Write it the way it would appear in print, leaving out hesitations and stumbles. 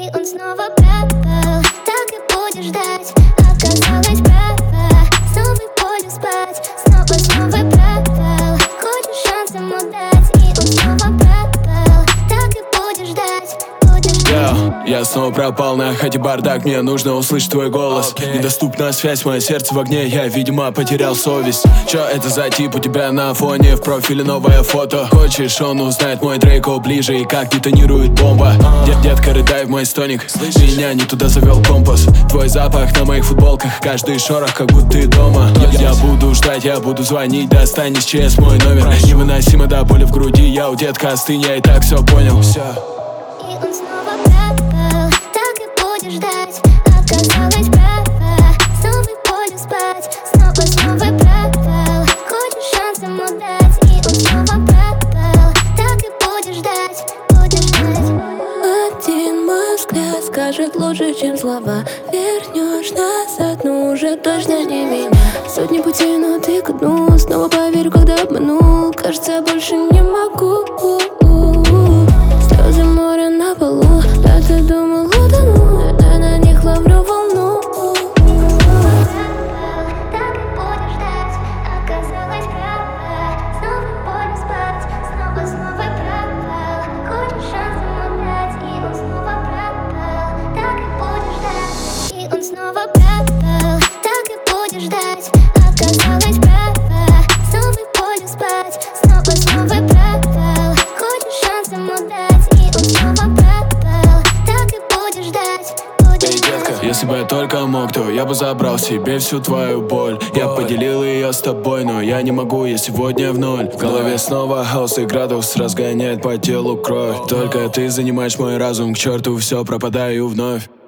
И он снова пропал, так и будешь ждать. Оказалось права, снова будем спать. Снова пропал, хочешь шанс ему дать. И он снова пропал, так и будешь ждать. Я снова пропал на хате, бардак, мне нужно услышать твой голос. Недоступна связь, мое сердце в огне, я, видимо, потерял совесть. Чё это за тип у тебя на фоне, в профиле новое фото? Хочешь, он узнает мой Дрейко ближе и как детонирует бомба. Детка, рыдай в мой стоник, меня не туда завел компас. Твой запах на моих футболках, каждый шорох, как будто ты дома. Я буду ждать, я буду звонить, достань из ЧС мой номер. Невыносимо до боли в груди, я у детка остынь, я и так все понял. И он снова пропал, так и будешь ждать. Оказалось права, снова будем спать. Снова пропал, хочешь шанс ему дать. И он снова пропал, так и будешь ждать. Один мой взгляд скажет лучше, чем слова. Вернешь назад, но уже точно не меня. Сотни путей, но ты к дну. Снова поверю, когда обманул. Кажется, я больше не могу. Слезы моря на полу. Да ты думал, утону, я на них ловлю волну. Так и будешь ждать. Оказалось права, снова будем спать. Снова пропал, хочешь шанс ему дать. И он снова пропал, так и будешь ждать. И он снова пропал, так и будешь ждать. Оказалось права, снова будем спать. Снова пропал, хочешь шанс ему дать. И он снова пропал, так и будешь ждать. Если бы я только мог, то я бы забрал себе всю твою боль. Я поделил ее с тобой, но я не могу, я сегодня в ноль. В голове снова хаос и градус разгоняет по телу кровь. Только ты занимаешь мой разум, к черту все, пропадаю вновь.